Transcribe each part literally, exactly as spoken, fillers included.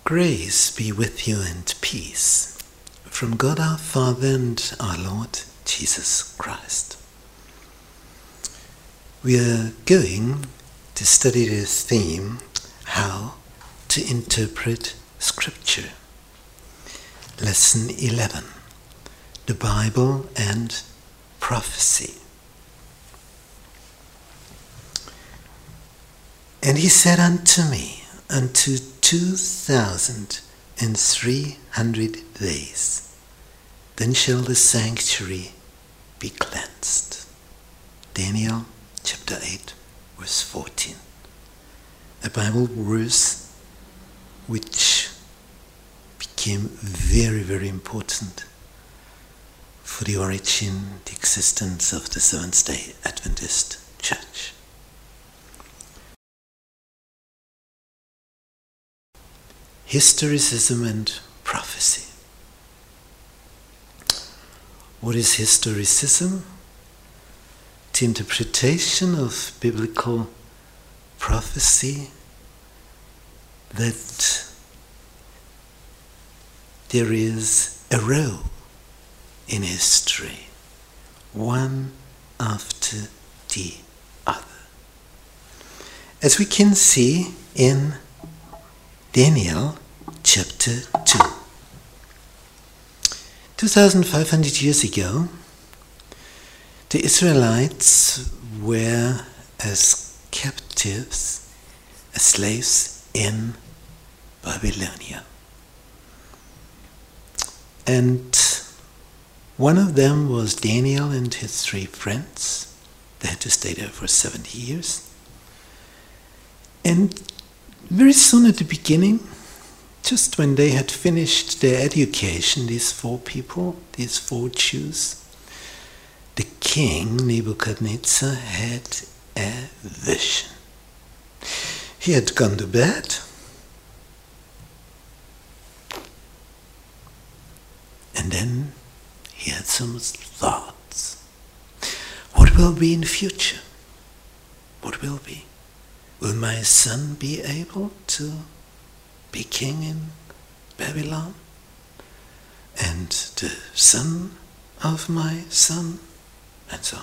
Grace be with you and peace from God our Father and our Lord Jesus Christ. We are going to study the theme, how to interpret Scripture. Lesson eleven, the Bible and prophecy. And he said unto me, unto two thousand and three hundred days, then shall the sanctuary be cleansed. Daniel chapter eight, verse fourteen. A Bible verse which became very, very important for the origin, the existence of the Seventh-day Adventist Church. Historicism and prophecy. What is historicism? The interpretation of biblical prophecy that there is a row in history, one after the other. As we can see in Daniel chapter two. two thousand five hundred years ago, the Israelites were as captives, as slaves in Babylonia. And one of them was Daniel and his three friends. They had to stay there for seventy years. And very soon at the beginning, just when they had finished their education, these four people, these four Jews, the king Nebuchadnezzar had a vision. He had gone to bed, and then he had some thoughts. What will be in the future? What will be? Will my son be able to be king in Babylon? And the son of my son? And so on.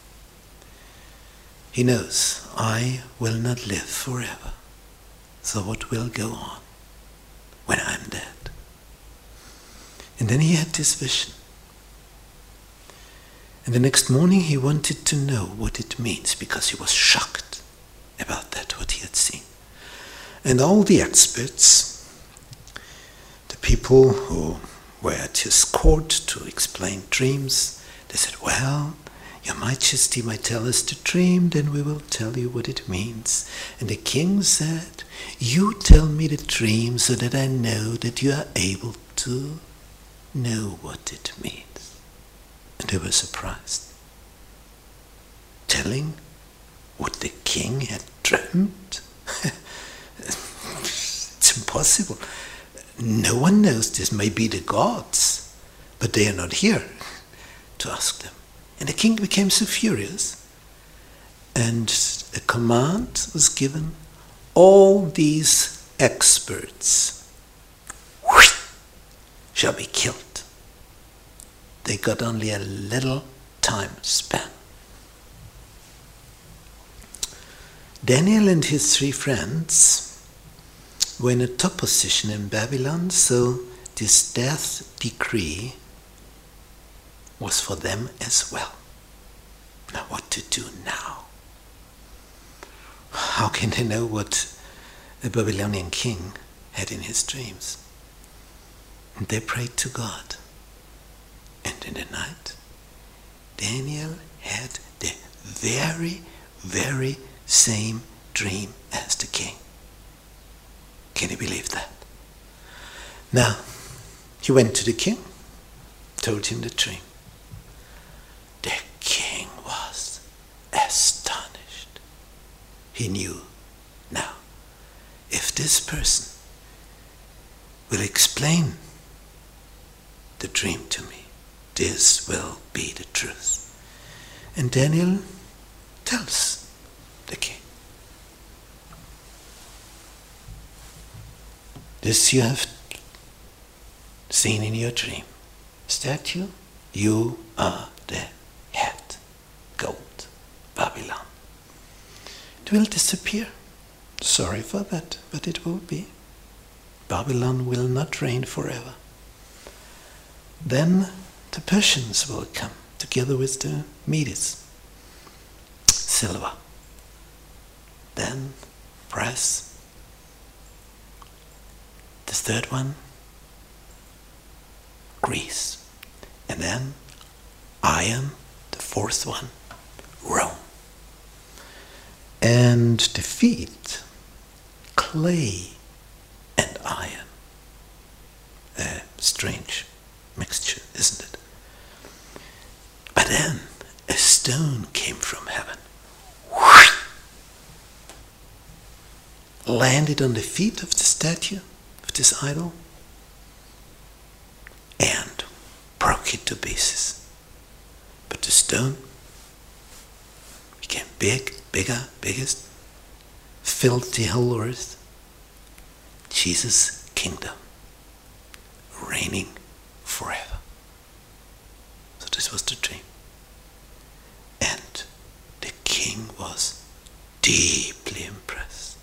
He knows, I will not live forever. So what will go on when I'm dead? And then he had this vision. And the next morning he wanted to know what it means, because he was shocked about that, what he had seen. And all the experts, the people who were at his court to explain dreams, they said, well, your majesty might tell us the dream, then we will tell you what it means. And the king said, you tell me the dream so that I know that you are able to know what it means. And they were surprised. Telling what the king had dreamt? It's impossible. No one knows this. May be the gods, but they are not here to ask them. And the king became so furious, and a command was given. All these experts shall be killed. They got only a little time span. Daniel and his three friends were in a top position in Babylon, so this death decree was for them as well. Now what to do now? How can they know what a Babylonian king had in his dreams? And they prayed to God. And in the night, Daniel had the very, very same dream as the king. Can you believe that? Now, he went to the king, told him the dream. The king was astonished. He knew, now, if this person will explain the dream to me, this will be the truth. And Daniel tells the king. This you have seen in your dream. Statue, you are the head. Gold, Babylon. It will disappear. Sorry for that, but it will be. Babylon will not reign forever. Then the Persians will come, together with the Medes. Silver. Then brass. The third one, Greece. And then iron, the fourth one, Rome. And the feet, clay and iron. A strange mixture, isn't it? But then a stone came from heaven, landed on the feet of the statue, of this idol, and broke it to pieces. But the stone became big, bigger, biggest, filled the whole earth. Jesus' kingdom, reigning forever. So this was the dream. And the king was deeply impressed.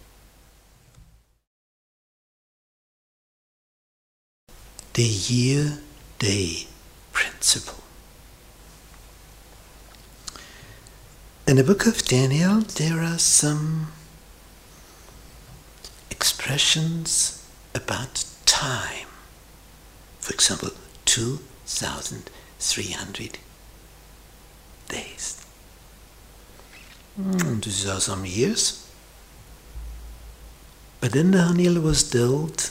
The year-day principle. In the book of Daniel, there are some expressions about time. For example, two thousand three hundred days. Mm, these are some years. But then Daniel was told,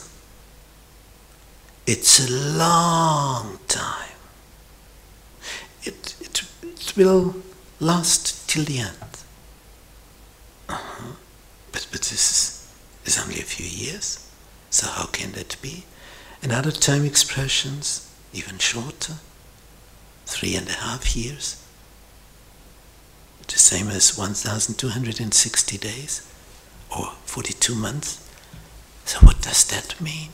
it's a long time. It, it, it will last till the end. Uh-huh. But, but this is, is only a few years. So how can that be? And other time expressions, even shorter, three and a half years. The same as one thousand two hundred sixty days, or forty-two months. So what does that mean?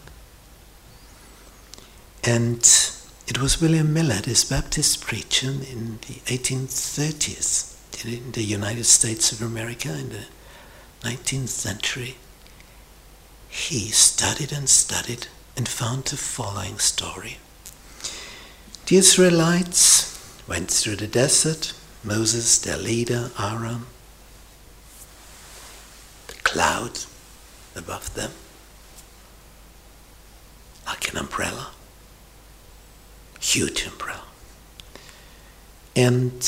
And it was William Miller, this Baptist preacher in the eighteen thirties, in the United States of America, in the nineteenth century. He studied and studied and found the following story. The Israelites went through the desert, Moses, their leader, Aaron, the cloud above them, like an umbrella, huge umbrella. And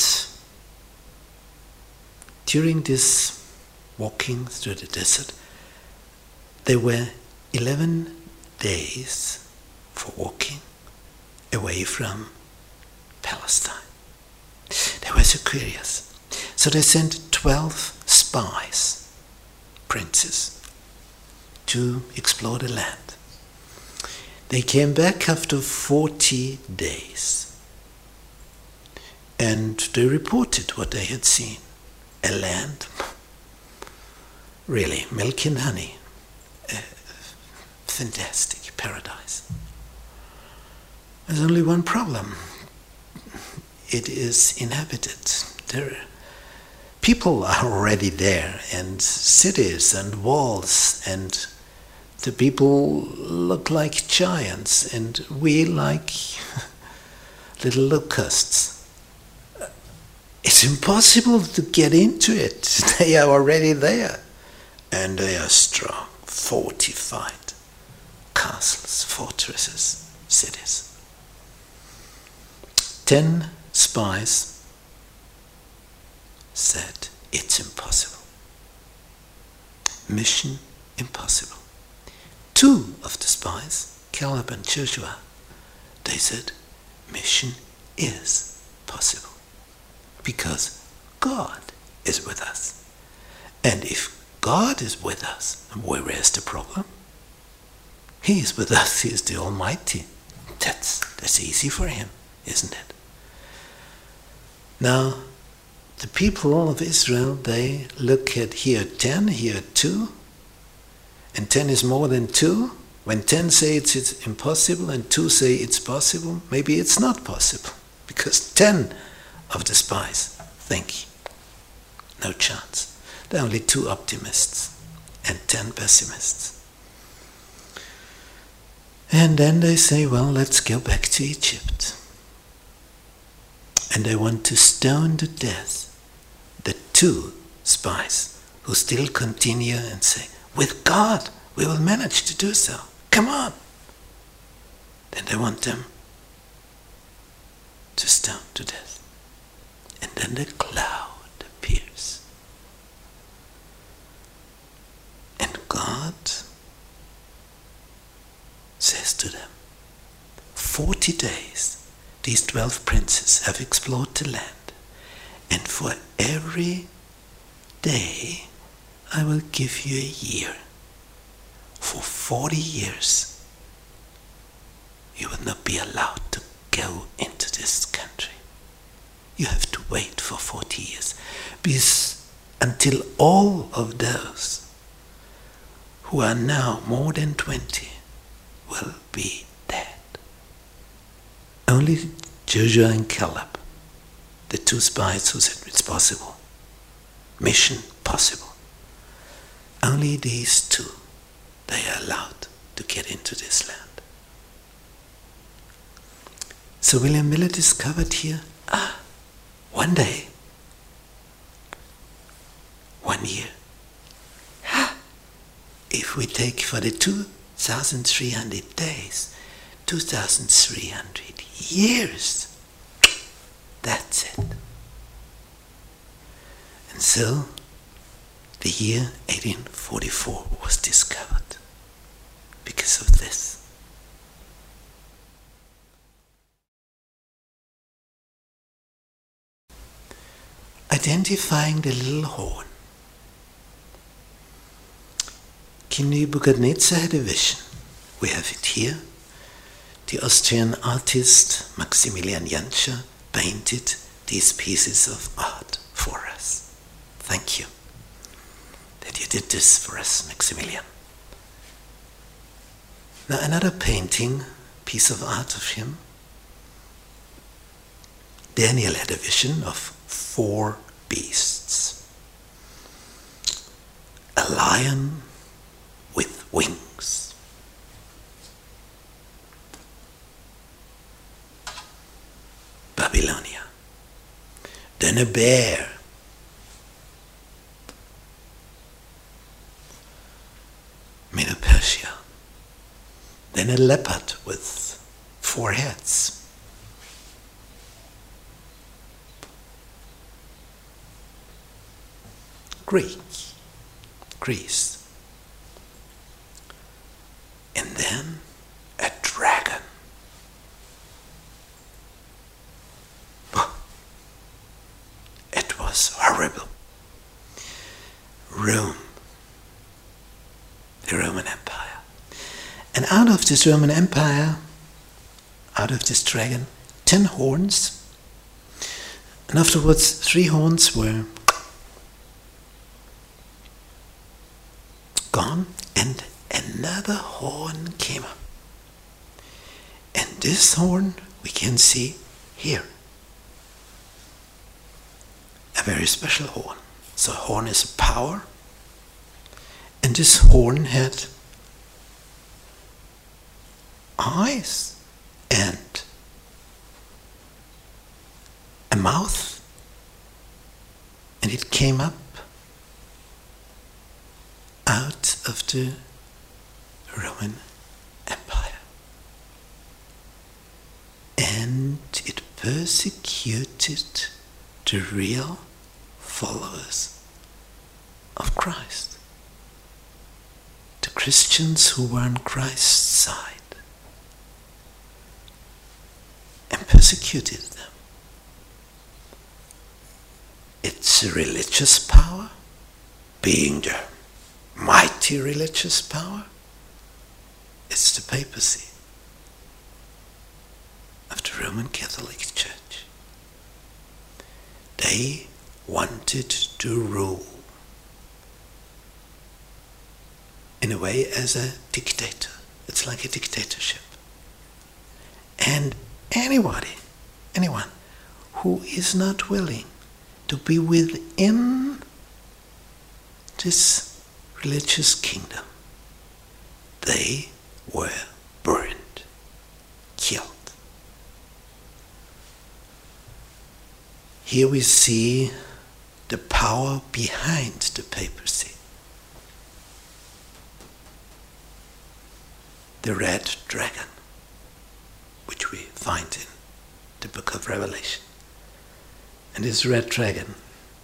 during this walking through the desert, there were eleven days for walking away from Palestine. They were so curious. So they sent twelve spies, princes, to explore the land. They came back after forty days. And they reported what they had seen. A land, really, milk and honey. A fantastic paradise. There's only one problem. It is inhabited. There, people are already there, and cities and walls, and the people look like giants, and we like little locusts. It's impossible to get into it. They are already there, and they are strong, fortified castles, fortresses, cities. Ten spies said, it's impossible. Mission impossible. Two of the spies, Caleb and Joshua, they said, mission is possible. Because God is with us. And if God is with us, where is the problem? He is with us, He is the Almighty. That's, that's easy for Him, isn't it? Now, the people of Israel, they look at here ten, here two, and ten is more than two, When ten say it's, it's impossible and two say it's possible, maybe it's not possible. Because ten of the spies think no chance. There are only two optimists and ten pessimists. And then they say, well, let's go back to Egypt. And they want to stone to death the two spies who still continue and say, with God, we will manage to do so. Come on. Then they want them to stone to death. And then the cloud appears. And God says to them, forty days these twelve princes have explored the land, and for every day I will give you a year. For forty years you will not be allowed to go into this country. You have to wait for forty years, because until all of those who are now more than twenty will be dead. Only Joshua and Caleb, the two spies who said it's possible, mission possible, only these two, they are allowed to get into this land. So William Miller discovered here, ah, one day, one year. Ah, if we take for the two thousand three hundred days, two thousand three hundred years, that's it. And so, the year eighteen forty-four was discovered because of this. Identifying the little horn. King Nebuchadnezzar had a vision. We have it here. The Austrian artist Maximilian Jantscher painted these pieces of art for us. Thank you that you did this for us, Maximilian. Now another painting, piece of art of him. Daniel had a vision of four beasts. A lion with wings. Babylonia. Then a bear. Medo-Persia. Then a leopard with four heads. Greek, Greece. And then a dragon. It was horrible. Rome, the Roman Empire. And out of this Roman Empire, out of this dragon, ten horns. And afterwards, three horns were gone, and another horn came up. And this horn we can see here. A very special horn. So a horn is a power. And this horn had eyes and a mouth. And it came up out of the Roman Empire. And it persecuted the real followers of Christ. The Christians who were on Christ's side. And persecuted them. It's a religious power, being the mighty religious power. It's the papacy of the Roman Catholic Church. They wanted to rule in a way as a dictator, It's like a dictatorship. And anybody, anyone who is not willing to be within this religious kingdom, they were burned, killed. Here we see the power behind the papacy. The red dragon, which we find in the book of Revelation. And this red dragon,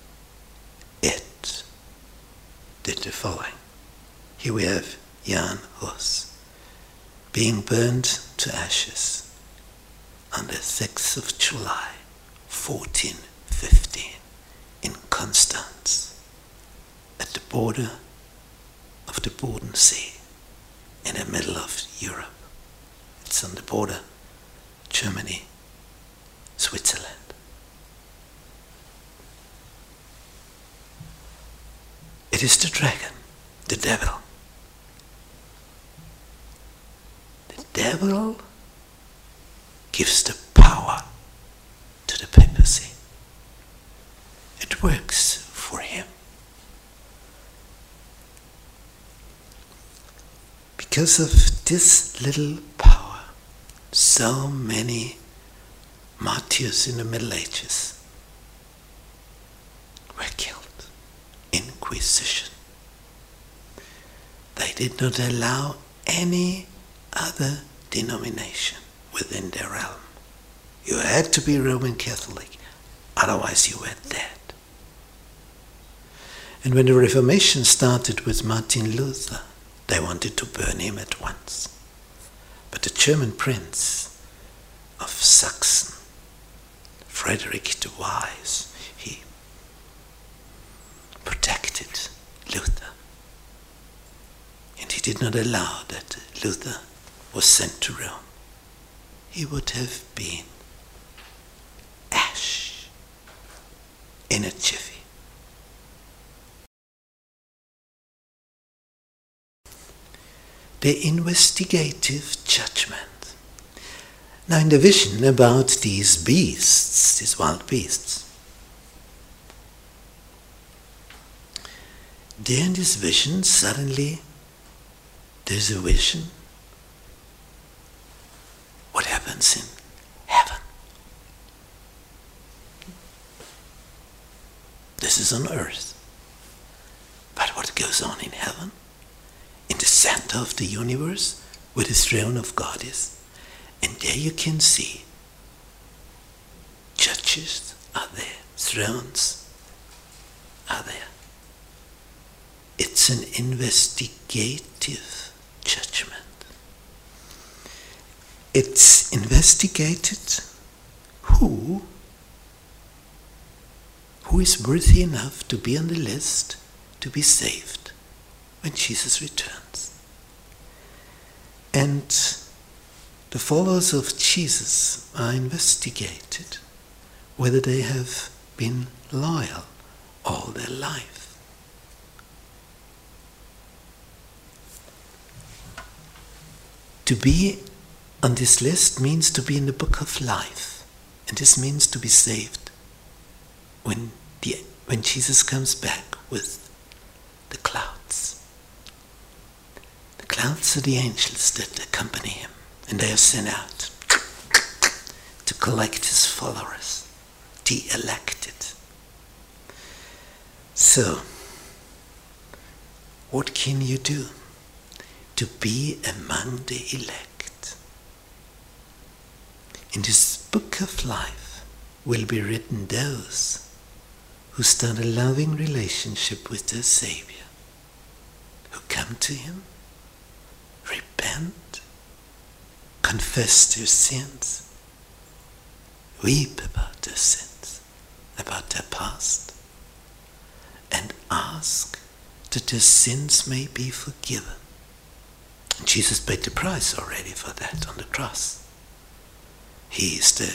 it did the following. Here we have Jan Hus being burned to ashes on the sixth of July, fourteen fifteen, in Constance, at the border of the Bodensee, in the middle of Europe. It's on the border, Germany, Switzerland. It is the dragon, the devil. The devil gives the power to the papacy. It works for him. Because of this little power, so many martyrs in the Middle Ages were killed. Inquisition. They did not allow any other denomination within their realm. You had to be Roman Catholic, otherwise you were dead. And when the Reformation started with Martin Luther, they wanted to burn him at once. But the German prince of Saxon, Frederick the Wise, he protected Luther. And he did not allow that Luther was sent to Rome. He would have been ash in a jiffy. The investigative judgment. Now in the vision about these beasts, these wild beasts, there in this vision, suddenly there's a vision. What happens in heaven? This is on earth. But what goes on in heaven? In the center of the universe, where the throne of God is. And there you can see judges are there, thrones are there. It's an investigative judgment. It's investigated who, who is worthy enough to be on the list to be saved when Jesus returns. And the followers of Jesus are investigated whether they have been loyal all their life. To be on this list means to be in the book of life, and this means to be saved when the when Jesus comes back with the clouds. The clouds are the angels that accompany him, and they are sent out to collect his followers, the elected. So, what can you do to be among the elect? In this book of life will be written those who start a loving relationship with their Savior, who come to him, repent, confess their sins, weep about their sins, about their past, and ask that their sins may be forgiven. And Jesus paid the price already for that on the cross. He is the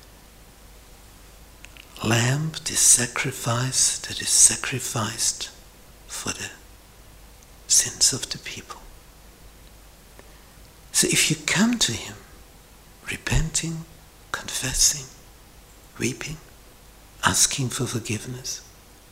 lamb, the sacrifice that is sacrificed for the sins of the people. So if you come to him, repenting, confessing, weeping, asking for forgiveness,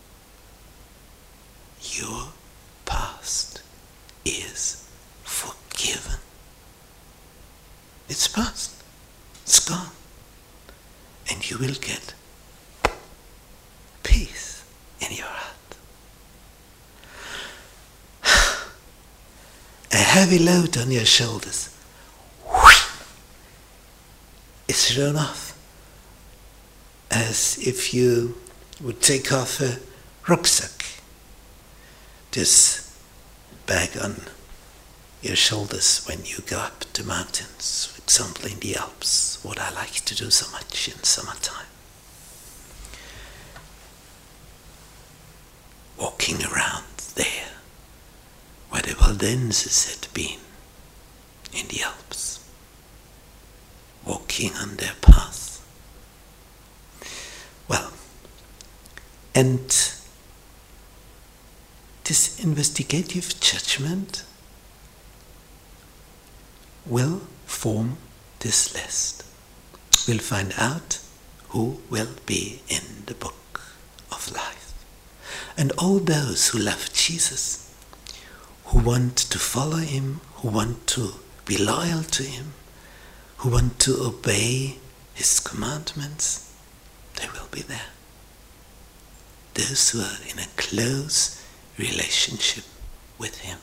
your past is forgiven. It's past. It's gone. And you will get peace in your heart. A heavy load on your shoulders is thrown off, as if you would take off a rucksack. This bag on your shoulders when you go up the mountains, for example in the Alps, what I like to do so much in summertime. Walking around there, where the Waldenses had been, in the Alps, walking on their path. Well, and this investigative judgment will form this list. We'll find out who will be in the book of life. And all those who love Jesus, who want to follow him, who want to be loyal to him, who want to obey his commandments, they will be there. Those who are in a close relationship with him.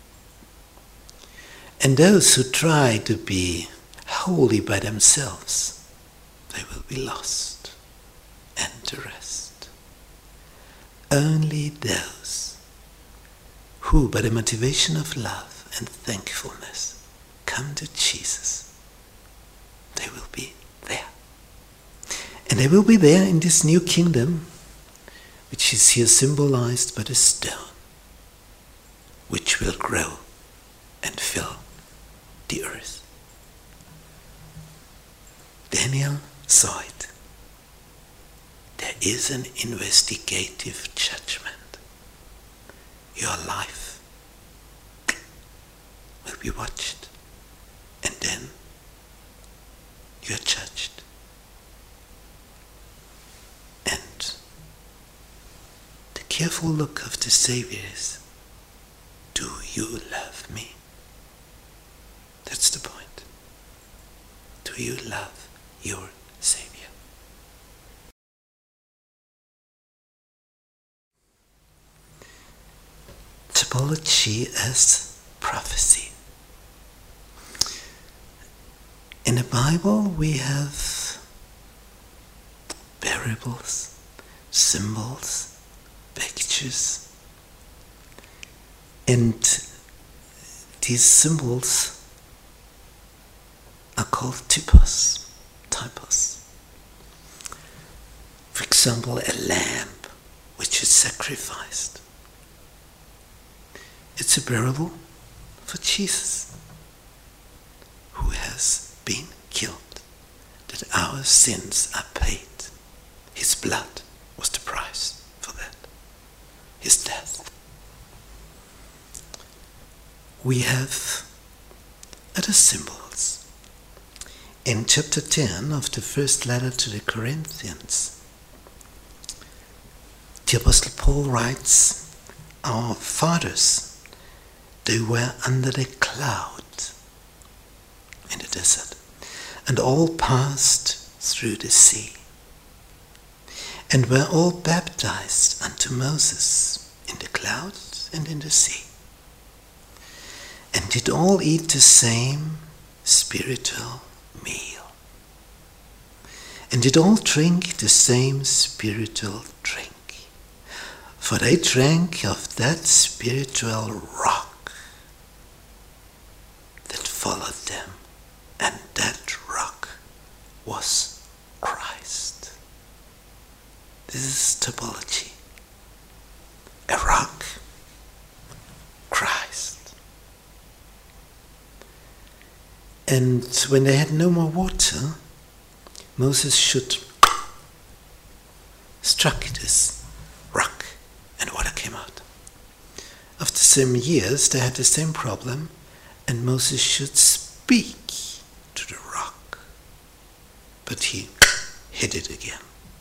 And those who try to be holy by themselves, they will be lost and the rest. Only those who, by the motivation of love and thankfulness, come to Jesus, they will be there. And they will be there in this new kingdom, which is here symbolized by the stone, which will grow and fill the earth. Daniel saw it. There is an investigative judgment. Your life will be watched, and then you are judged. And the careful look of the Savior is, do you love me? That's the point. Do you love your Savior? Typology as prophecy. In the Bible we have parables, symbols, pictures, and these symbols are called typos, typos. For example, a lamb which is sacrificed. It's a parable for Jesus, who has been killed, that our sins are paid. His blood was the price for that. His death. We have other symbols. In chapter ten of the first letter to the Corinthians, the Apostle Paul writes, our fathers, they were under the cloud in the desert, and all passed through the sea, and were all baptized unto Moses in the cloud and in the sea, and did all eat the same spiritual meal, and did all drink the same spiritual drink, for they drank of that spiritual rock that followed them, and that rock was Christ. This is typology. A rock, Christ. And when they had no more water, Moses should struck this rock and water came out. After some years they had the same problem, and Moses should speak speak to the rock. But he hid it again,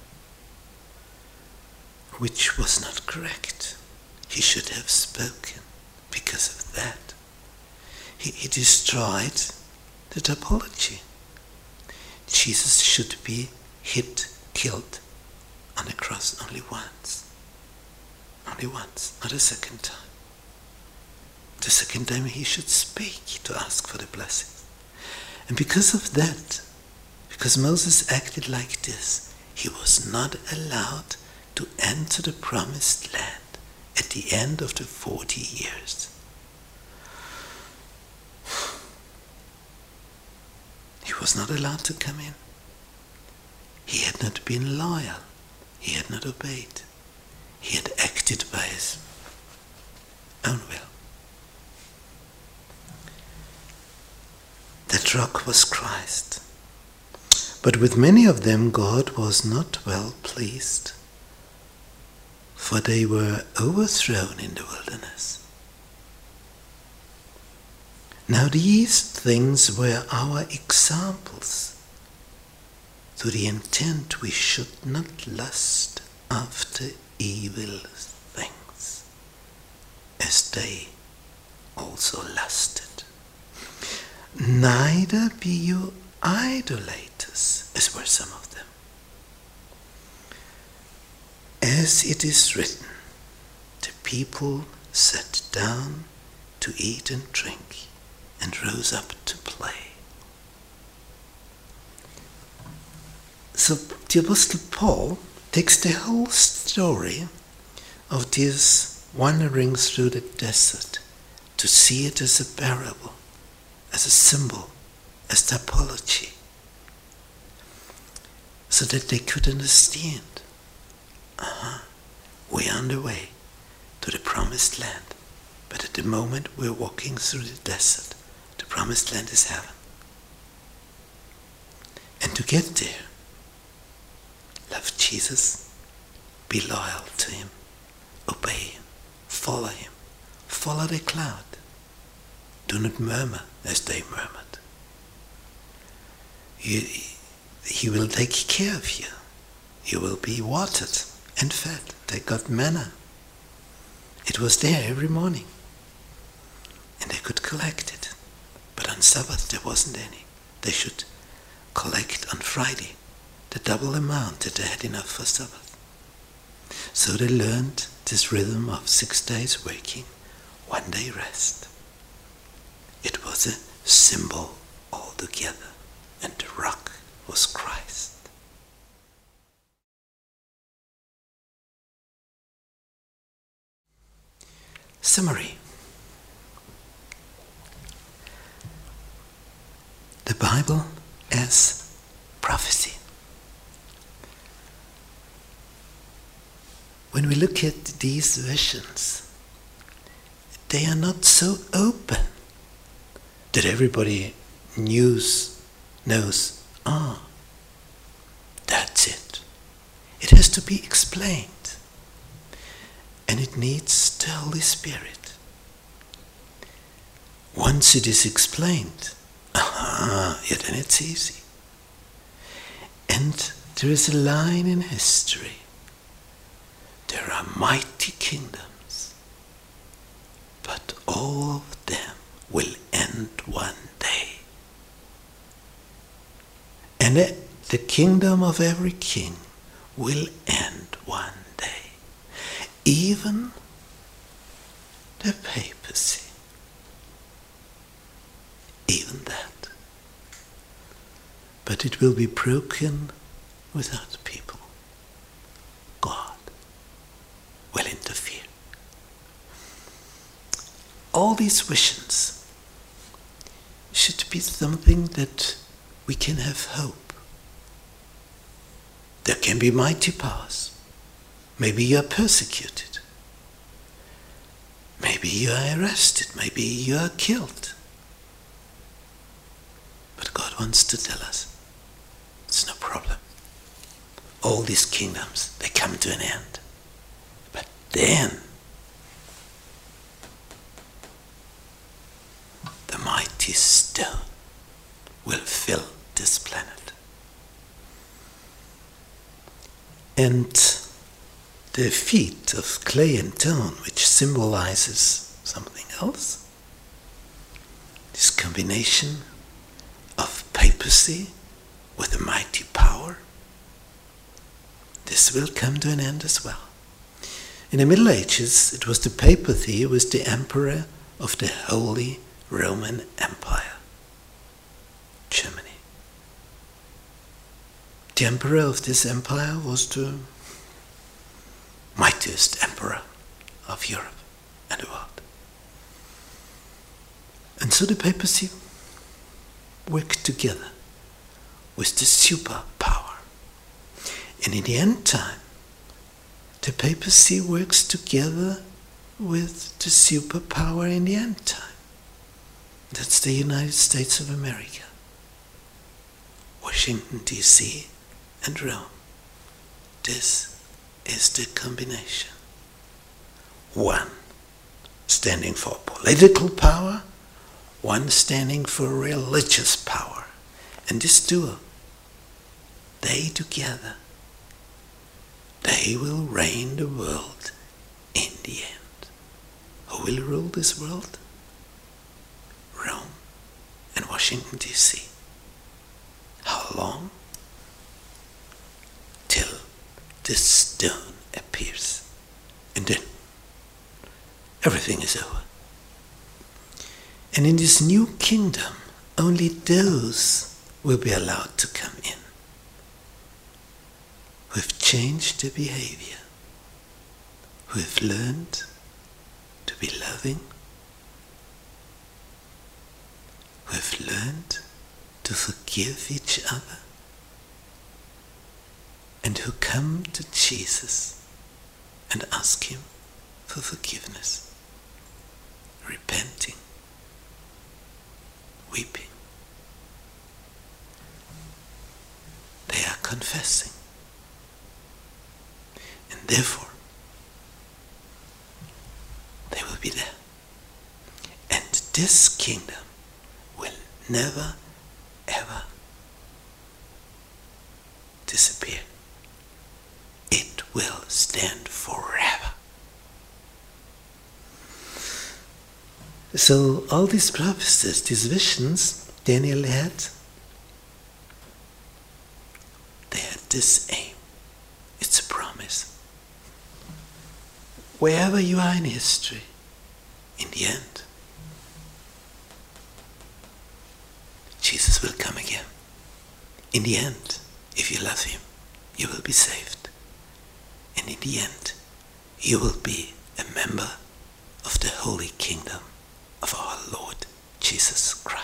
which was not correct. He should have spoken. Because of that, he, he destroyed the typology. Jesus should be hit, killed on the cross only once. Only once, not a second time. The second time he should speak to ask for the blessings. And because of that, because Moses acted like this, he was not allowed to enter the promised land at the end of the forty years. He was not allowed to come in. He had not been loyal. He had not obeyed. He had acted by his own will. That rock was Christ. But with many of them God was not well pleased, for they were overthrown in the wilderness. Now these things were our examples, to the intent we should not lust after evil things, as they also lusted. Neither be you idolaters, as were some of them. As it is written, the people sat down to eat and drink, and rose up to play. So the Apostle Paul takes the whole story of this wandering through the desert to see it as a parable, as a symbol, as typology, so that they could understand, uh-huh, we're on the way to the promised land, but at the moment we're walking through the desert, the promised land is heaven. And to get there, love Jesus, be loyal to him, obey him, follow him, follow the cloud. Do not murmur as they murmured. You, he will take care of you. You will be watered and fed. They got manna. It was there every morning. And they could collect it. But on Sabbath there wasn't any. They should collect on Friday the double amount that they had enough for Sabbath. So they learned this rhythm of six days working, one day rest. It was a symbol altogether, and the rock was Christ. Summary. The Bible as prophecy. When we look at these visions, they are not so open that everybody knows, knows, ah, that's it. It has to be explained. And it needs the Holy Spirit. Once it is explained, aha, yeah, then it's easy. And there is a line in history. There are mighty kingdoms, but all of them will end one day. And the kingdom of every king will end one day. Even the papacy. Even that. But it will be broken without people. God will interfere. All these visions should be something that we can have hope. There can be mighty powers. Maybe you are persecuted. Maybe you are arrested. Maybe you are killed. But God wants to tell us, it's no problem. All these kingdoms, they come to an end. But then, the mighty stone will fill this planet. And the feet of clay and stone, which symbolizes something else, this combination of papacy with a mighty power, this will come to an end as well. In the Middle Ages, it was the papacy who was the emperor of the Holy Roman Empire, Germany. The emperor of this empire was the mightiest emperor of Europe and the world. And so the papacy worked together with the superpower. And in the end time, the papacy works together with the superpower in the end time. That's the United States of America. Washington, D C and Rome. This is the combination. One standing for political power, one standing for religious power. And this duo, they together, they will reign the world in the end. Who will rule this world? Rome and Washington, D C How long? Till this stone appears. And then everything is over. And in this new kingdom, only those will be allowed to come in who have changed their behavior, who have learned to be loving, who have learned to forgive each other, and who come to Jesus and ask him for forgiveness, repenting, weeping. They are confessing. And therefore, they will be there. And this kingdom will never, ever disappear. It will stand forever. So all these prophecies, these visions Daniel had, they had this aim. It's a promise. Wherever you are in history, in the end, Jesus will come again. In the end, if you love him, you will be saved. And in the end, you will be a member of the holy kingdom of our Lord Jesus Christ.